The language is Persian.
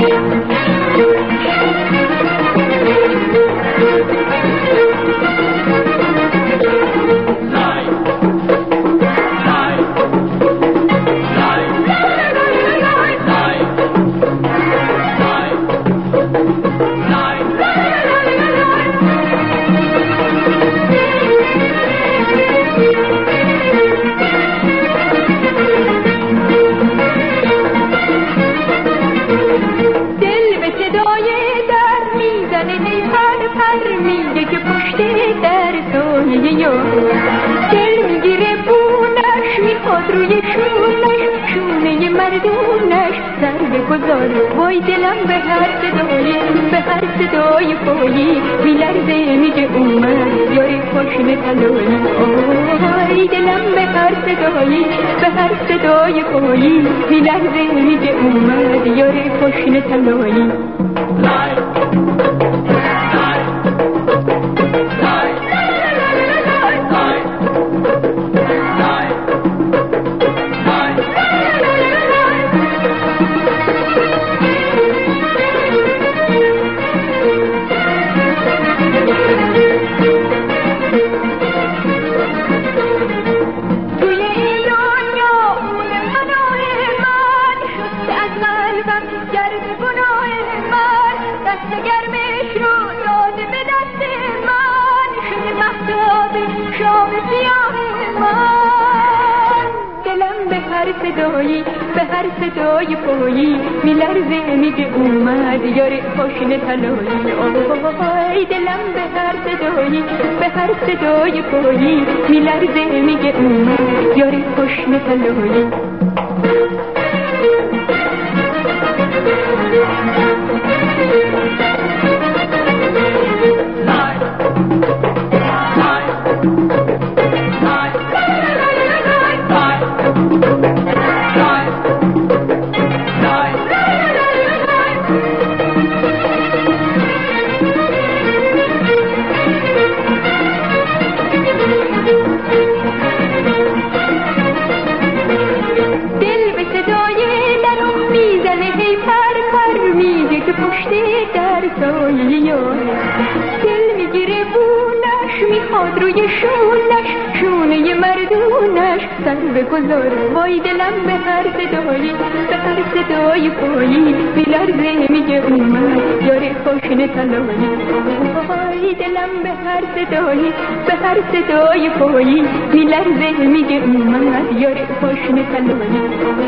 میگه که پشت در سایه یار دل میگیره بونش میخواد روی شونش شونه مردونش سر بگذار وای دلم به هر صدای پایی میلرزه میگه اومد یاری خوشن تلایی آی دلم به هر صدای پایی میلرزه میگه اومد یاری خوشن تلایی به هر صدای پایی میلرزه میگه اومد یاری خوشن تلایی آی دلم به هر صدای پایی میلرزه میگه اومد یاری خوشن تلایی دل میگیره بونش میخواد روی شونه مردونش سر بگذار وای دلم به هر صدای پایی میلرزه میگه اومد یاری خوشن تلایی وای دلم به هر صدای پایی میلرزه میگه اومد یاری خوشن تلایی